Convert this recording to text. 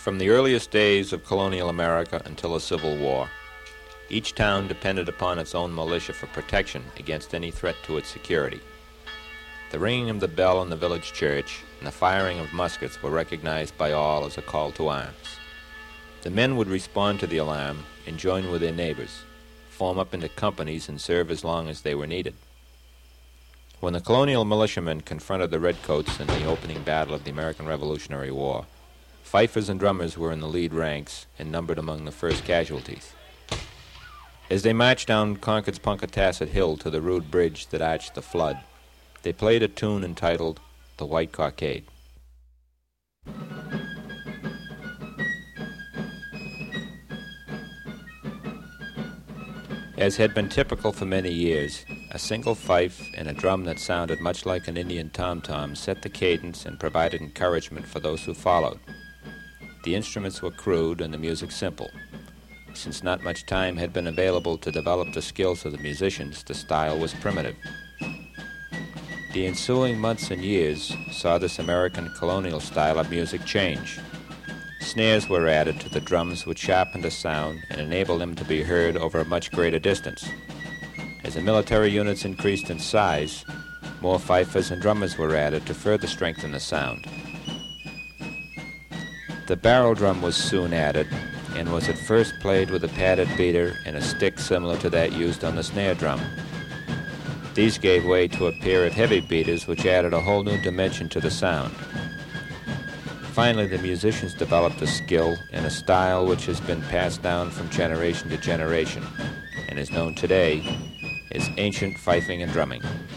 From the earliest days of colonial America until the Civil War, each town depended upon its own militia for protection against any threat to its security. The ringing of the bell in the village church and the firing of muskets were recognized by all as a call to arms. The men would respond to the alarm and join with their neighbors, form up into companies and serve as long as they were needed. When the colonial militiamen confronted the redcoats in the opening battle of the American Revolutionary War, fifers and drummers were in the lead ranks and numbered among the first casualties. As they marched down Concord's Punkatassett Hill to the rude bridge that arched the flood, they played a tune entitled The White Cockade. As had been typical for many years, a single fife and a drum that sounded much like an Indian tom-tom set the cadence and provided encouragement for those who followed. The instruments were crude and the music simple. Since not much time had been available to develop the skills of the musicians, the style was primitive. The ensuing months and years saw this American colonial style of music change. Snares were added to the drums which sharpened the sound and enabled them to be heard over a much greater distance. As the military units increased in size, more fifers and drummers were added to further strengthen the sound. The barrel drum was soon added and was at first played with a padded beater and a stick similar to that used on the snare drum. These gave way to a pair of heavy beaters which added a whole new dimension to the sound. Finally, the musicians developed a skill and a style which has been passed down from generation to generation and is known today as ancient fifing and drumming.